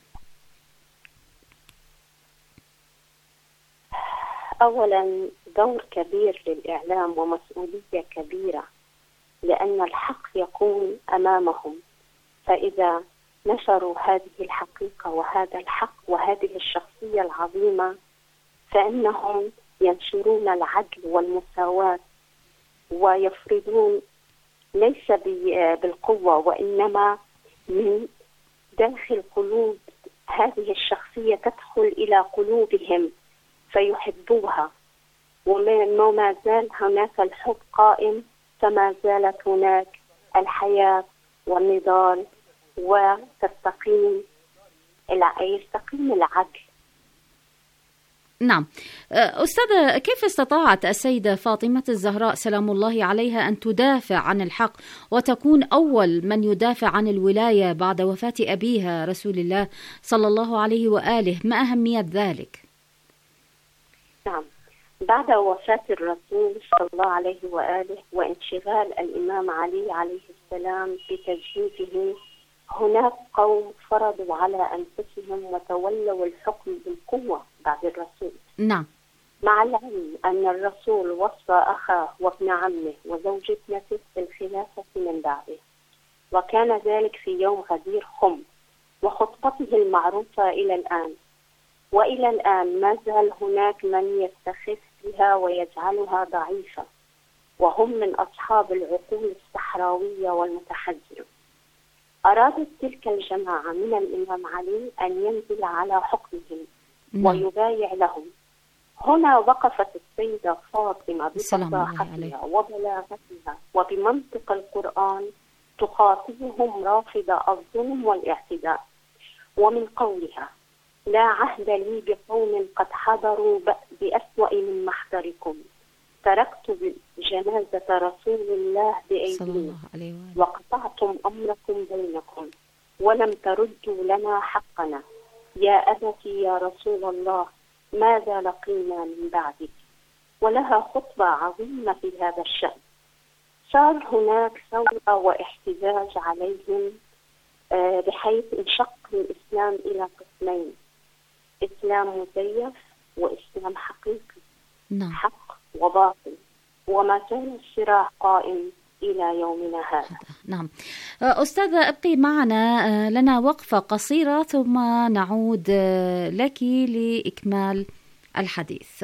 أولا دور كبير للإعلام ومسؤولية كبيرة، لأن الحق يكون أمامهم، فإذا نشروا هذه الحقيقة وهذا الحق وهذه الشخصية العظيمة فإنهم ينشرون العدل والمساواة ويفرضون ليس بالقوة وإنما من داخل قلوب هذه الشخصية، تدخل إلى قلوبهم فيحبوها. وما زال هناك الحب قائم، فما زالت هناك الحياة والنضال ويستقيم العدل. نعم. أستاذة، كيف استطاعت السيدة فاطمة الزهراء سلام الله عليها أن تدافع عن الحق وتكون أول من يدافع عن الولاية بعد وفاة أبيها رسول الله صلى الله عليه وآله؟ ما أهمية ذلك؟ نعم، بعد وفاة الرسول صلى الله عليه وآله وانشغال الإمام علي عليه السلام بتجهيزه، هناك قوم فرضوا على أنفسهم وتولوا الحكم بالقوة بعد الرسول. نعم. مع العلم أن الرسول وصى أخاه وابن عمه وزوج ابنته بالخلافة من بعده، وكان ذلك في يوم غدير خم، وخطبته المعروفة إلى الآن. وإلى الآن ما زال هناك من يستخف بها ويجعلها ضعيفة، وهم من أصحاب العقول الصحراوية والمتحجرة. أرادت تلك الجماعة من الإمام علي أن ينزل على حكمهم ويبايع لهم. هنا وقفت السيدة فاطمة بفصاحتها وبلاغتها وبمنطق القرآن تخاطبهم رافضة الظلم والاعتداء، ومن قولها: لا عهد لي بقوم قد حضروا بأسوأ من محضركم، تركت جنازة رسول الله بأيدينا وقطعتم أمركم بينكم ولم تردوا لنا حقنا. يا أبتي يا رسول الله، ماذا لقينا من بعدك، ولها خطبة عظيمة في هذا الشأن. صار هناك ثورة واحتجاج عليهم بحيث انشق الإسلام إلى قسمين: إسلام مزيف وإسلام حقيقي. نعم. حق وباطل، وما زال الصراع قائم إلى يومنا هذا. نعم. أستاذة ابقي معنا، لنا وقفة قصيرة ثم نعود لك لإكمال الحديث.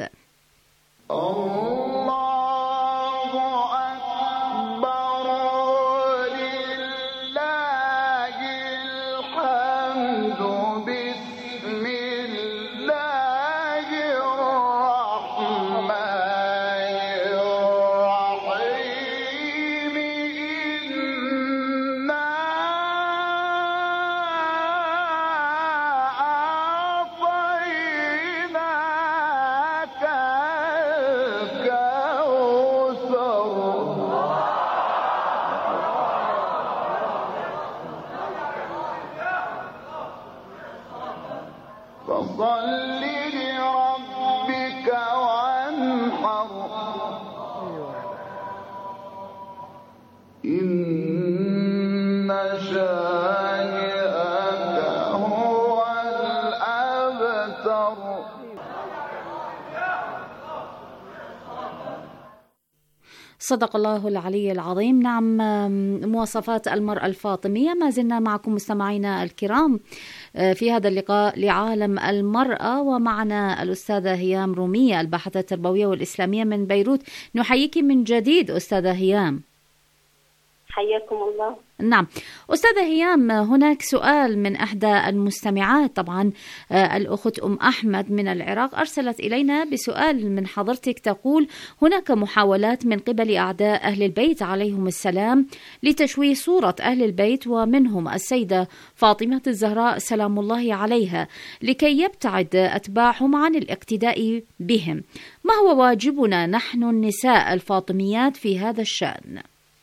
صدق الله العلي العظيم. نعم، مواصفات المرأة الفاطمية. ما زلنا معكم مستمعينا الكرام في هذا اللقاء لعالم المرأة، ومعنا الأستاذة هيام رومية الباحثة التربوية والإسلامية من بيروت. نحييك من جديد أستاذة هيام. حياكم الله. نعم أستاذة هيام، هناك سؤال من إحدى المستمعات، طبعا الأخت أم أحمد من العراق أرسلت إلينا بسؤال من حضرتك، تقول: هناك محاولات من قبل أعداء أهل البيت عليهم السلام لتشويه صورة أهل البيت ومنهم السيدة فاطمة الزهراء سلام الله عليها لكي يبتعد أتباعهم عن الاقتداء بهم، ما هو واجبنا نحن النساء الفاطميات في هذا الشأن؟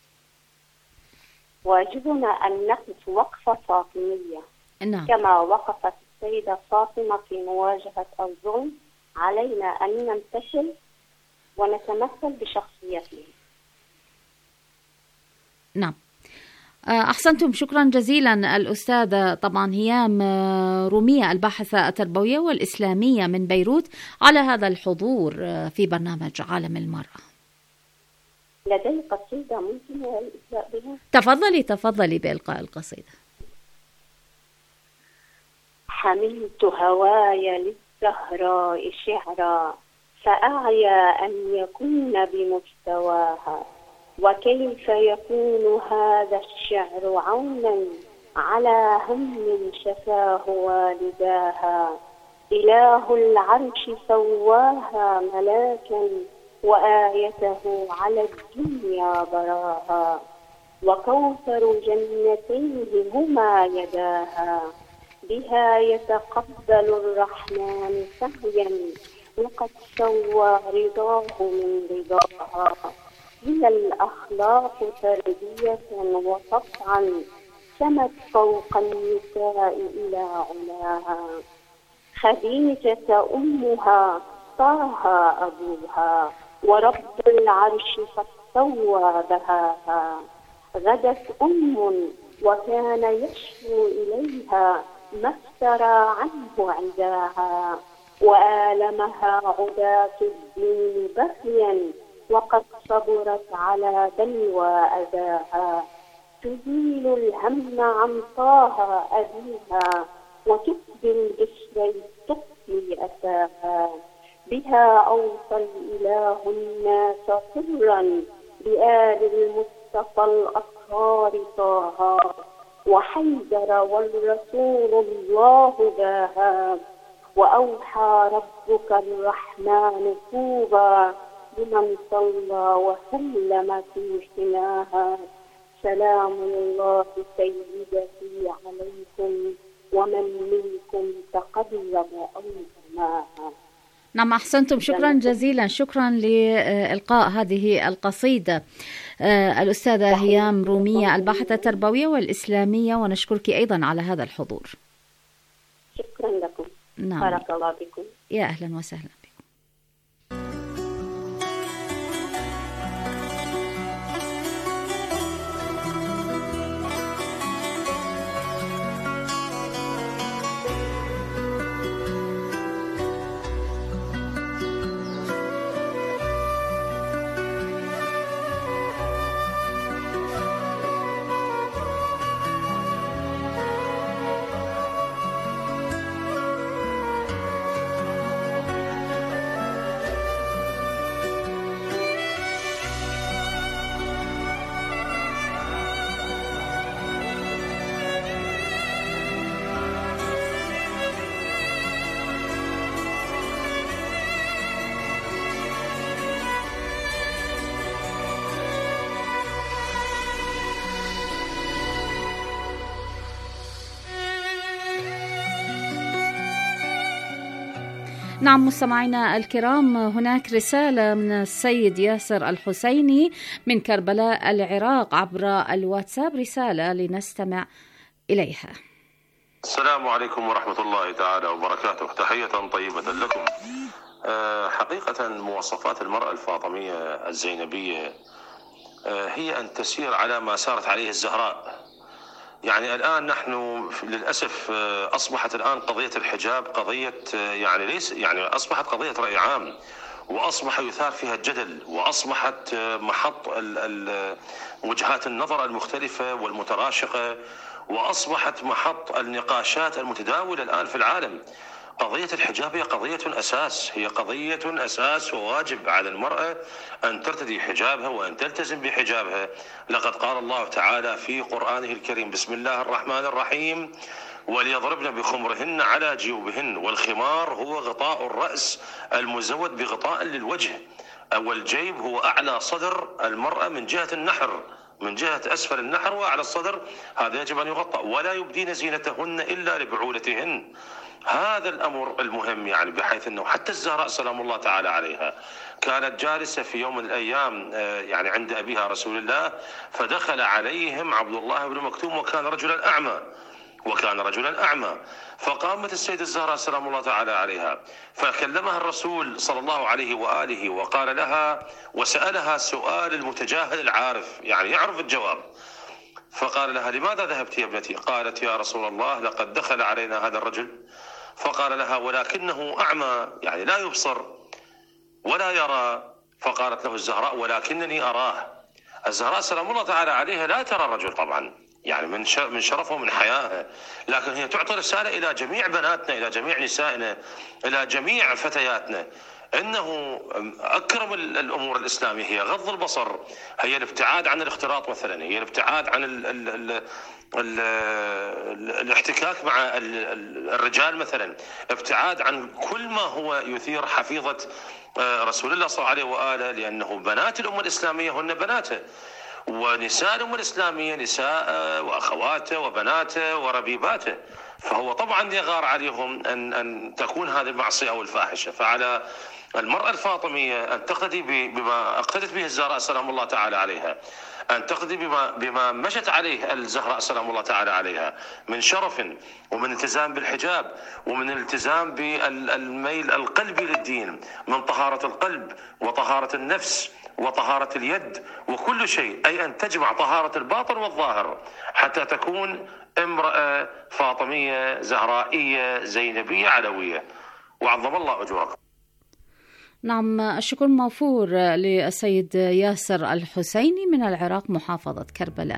واجبنا أن نقف وقفة فاطمية. نعم. كما وقفت السيدة فاطمة في مواجهة الظلم، علينا أن نمتثل ونتمثل بشخصيته. نعم، أحسنتم، شكرا جزيلا الأستاذة طبعا هيام رومية الباحثة التربوية والإسلامية من بيروت على هذا الحضور في برنامج عالم المرأة. لدي قصيدة ممكن الإسراء بها؟ تفضلي بإلقاء القصيدة. حملت هواي للزهراء شعرا فأعيا أن يكون بمستواها، وكيف يكون هذا الشعر عونا على هم شفاه والداها. إله العرش سواها ملاكا وآيته على الدنيا براها، وكوثر جنتيه هما يداها، بها يتقبل الرحمن سعيا وقد سوى رضاه من رضاها. هي الأخلاق تربية وطبعا سمت فوق النساء إلى علاها. خديجة أمها، طه أبوها، ورب العرش قد سوى بهاها. غدت وكان يشكو إليها ما افترى عنه عداها، وآلمها عداة الدين بغيا وقد صبرت على بلوى أذاها. تزيل الهم عن طه أبيها وتكبي البشر تقضي أساها. بها أوصى الإله الناس سرا بآل المصطفى الأطهار طه، وحيدر والرسول الله باها. وأوحى ربك الرحمن طوبى لمن صلى وسلم في حماها. سلام الله سيدتي عليكم ومن منكم تقرب أو سماها. نعم، أحسنتم، شكرا جزيلا، شكرا لإلقاء هذه القصيدة الأستاذة هيام رومية الباحثة التربوية والإسلامية، ونشكرك أيضا على هذا الحضور. شكرا لكم. نعم. بارك الله بكم. يا أهلا وسهلا. نعم مستمعينا الكرام، هناك رسالة من السيد ياسر الحسيني من كربلاء العراق عبر الواتساب، رسالة لنستمع إليها. السلام عليكم ورحمة الله تعالى وبركاته، تحية طيبة لكم. حقيقة مواصفات المرأة الفاطمية الزينبية هي أن تسير على ما سارت عليه الزهراء. يعني الآن نحن للأسف أصبحت الآن قضية الحجاب قضية يعني أصبحت قضية رأي عام، وأصبح يثار فيها الجدل، وأصبحت محط وجهات النظر المختلفة والمتراشقة، وأصبحت محط النقاشات المتداولة الآن في العالم. قضية الحجاب هي قضية أساس، هي قضية أساس وواجب على المرأة أن ترتدي حجابها وأن تلتزم بحجابها. لقد قال الله تعالى في قرآنه الكريم: بسم الله الرحمن الرحيم: وليضربن بخمرهن على جيوبهن. والخمار هو غطاء الرأس المزود بغطاء للوجه، والجيب هو أعلى صدر المرأة من جهة النحر، من جهة أسفل النحر وأعلى الصدر، هذا يجب أن يغطى. ولا يبدين زينتهن إلا لبعولتهن. هذا الأمر المهم، يعني بحيث أنه حتى الزهراء سلام الله تعالى عليها كانت جالسة في يوم من الأيام يعني عند أبيها رسول الله، فدخل عليهم عبد الله بن مكتوم وكان رجلا أعمى، فقامت السيدة الزهراء سلام الله تعالى عليها فكلمها الرسول صلى الله عليه وآله وقال لها وسألها سؤال المتجاهل العارف، يعني يعرف الجواب. فقال لها: لماذا ذهبت يا ابنتي؟ قالت: يا رسول الله لقد دخل علينا هذا الرجل. فقال لها: ولكنه أعمى، يعني لا يبصر ولا يرى. فقالت له الزهراء: ولكنني أراه. الزهراء سلام الله تعالى عليها لا ترى الرجل طبعا، يعني من شرفه ومن حيائها، لكن هي تعطي رسالة إلى جميع بناتنا، إلى جميع نسائنا، إلى جميع فتياتنا، أنه أكرم الأمور الإسلامية هي غض البصر، هي الابتعاد عن الاختلاط مثلا، هي الابتعاد عن الاحتكاك مع الرجال مثلا، ابتعاد عن كل ما هو يثير حفيظة رسول الله صلى الله عليه وآله، لأنه بنات الأمة الإسلامية هن بناته، ونساء الأمة الإسلامية نساء وأخواته وبناته وربيباته، فهو طبعا يغار عليهم أن تكون هذه المعصية أو الفاحشة. فعلى المرأة الفاطمية أن تقتدي بما اقتدت به الزهراء سلام الله تعالى عليها، أن تقتدي بما مشت عليه الزهراء سلام الله تعالى عليها من شرف ومن التزام بالحجاب ومن الالتزام بالميل القلبي للدين، من طهارة القلب وطهارة النفس وطهارة اليد وكل شيء، أي أن تجمع طهارة الباطن والظاهر حتى تكون امرأة فاطمية زهرائية زينبية علوية، وعظم الله أجوركم. نعم، الشكر موفور للسيد ياسر الحسيني من العراق محافظة كربلاء.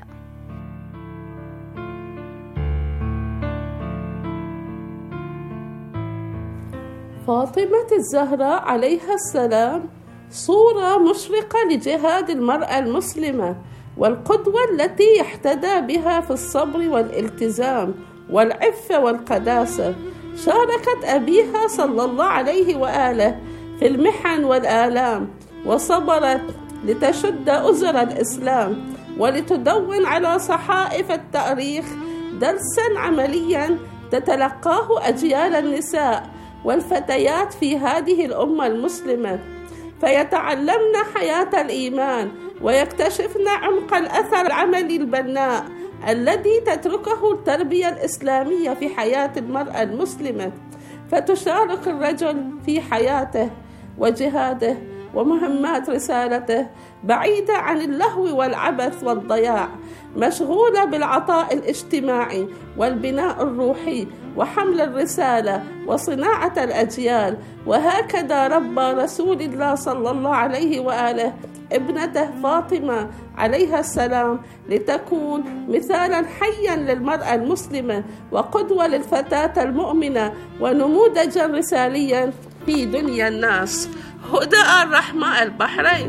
فاطمة الزهراء عليها السلام صورة مشرقة لجهاد المرأة المسلمة، والقدوة التي يحتدى بها في الصبر والالتزام والعفة والقداسة. شاركت أبيها صلى الله عليه وآله في المحن والآلام، وصبرت لتشد أزر الإسلام ولتدون على صحائف التاريخ درسا عمليا تتلقاه أجيال النساء والفتيات في هذه الأمة المسلمة، فيتعلمن حياة الإيمان ويكتشفن عمق الأثر العملي البناء الذي تتركه التربية الإسلامية في حياة المرأة المسلمة. فتشارك الرجل في حياته وجهاده ومهمات رسالته بعيدة عن اللهو والعبث والضياع، مشغولة بالعطاء الاجتماعي والبناء الروحي وحمل الرسالة وصناعة الأجيال. وهكذا ربى رسول الله صلى الله عليه وآله ابنته فاطمة عليها السلام لتكون مثالا حيا للمرأة المسلمة وقدوة للفتاة المؤمنة ونموذجا رساليا في دنيا الناس. هدى الرحمة، البحرين.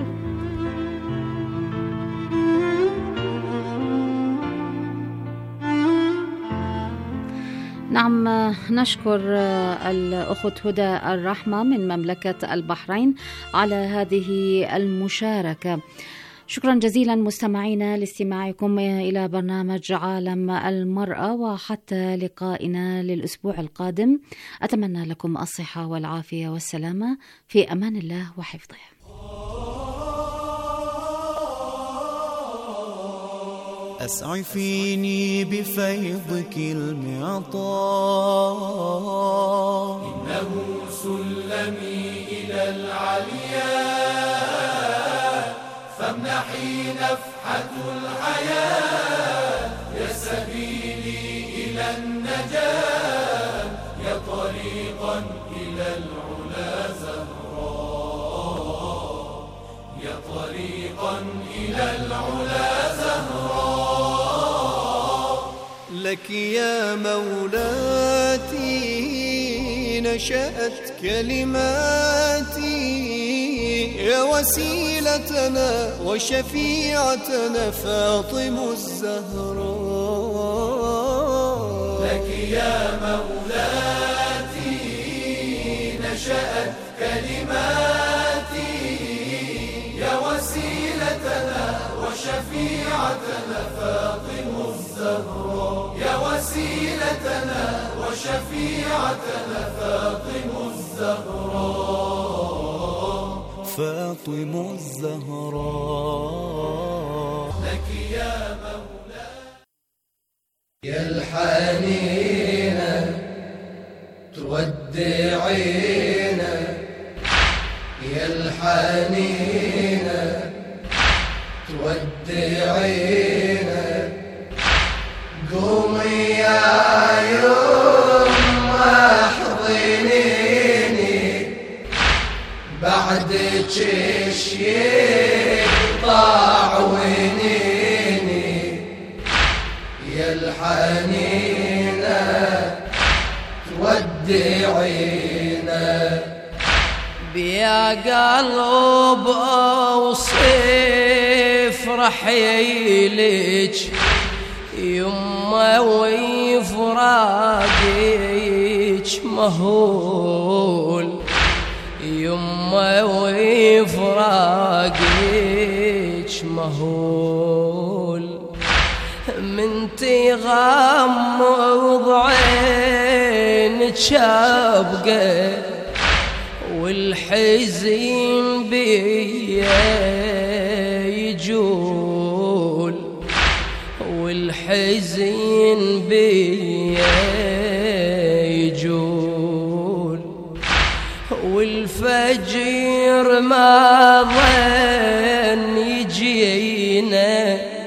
نعم، نشكر الأخت هدى الرحمة من مملكة البحرين على هذه المشاركة. شكرا جزيلا مستمعينا لاستماعكم إلى برنامج عالم المرأة، وحتى لقائنا للأسبوع القادم أتمنى لكم الصحة والعافية والسلامة، في أمان الله وحفظه. أسعفيني بفيضك المعطاء، إنه سلمي إلى العلياء، فامنحي نفحة الحياة، يا سبيلي إلى النجاة، يا طريقا إلى العلا زهراء، يا طريقا إلى العلا زهراء. لك يا مولاتي نشأت كلماتي، يا وسيلتنا وشفيعتنا فاطمة الزهراء. لك يا مولاتي نشأت كلماتي، يا وسيلتنا وشفيعتنا فاطمة الزهراء، يا وسيلتنا وشفيعتنا فاطمة الزهراء، فاطمة الزهراء. لك يا مولاي يا الحنينة تودعينا، يا الحنينة تودعينا، قومي يا يوم احضنيني، بعدك ايش يقطع ونيني، يا الحنينة تودعينا. بيا قلب اوصف رحيلك يما وفراقك مهول، يما وفراقك مهول، من تغمض عينك ابقى والحزين بيا يجول، والحزين بيا يجول، والفجر ما ظن يجينا،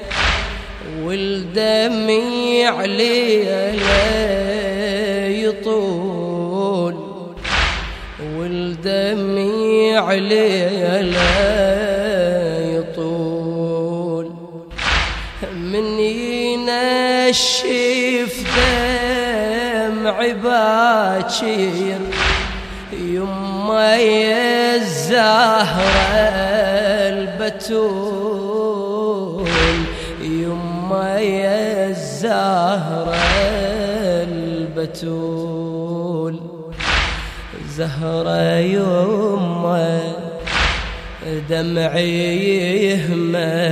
والدمع علينا يطول، والدمع علينا يطول، من ينشف دمع باكر يما يا الزهرة البتول، يما يا الزهرة البتول، زهرة يما دمعي يهمى،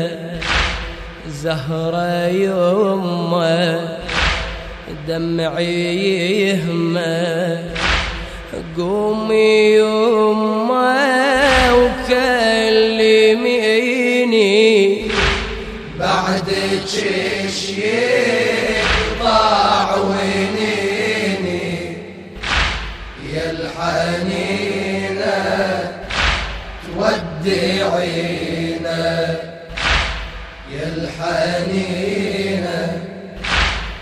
زهرة يما دمعي يهمى، قومي يما وكلميني بعدك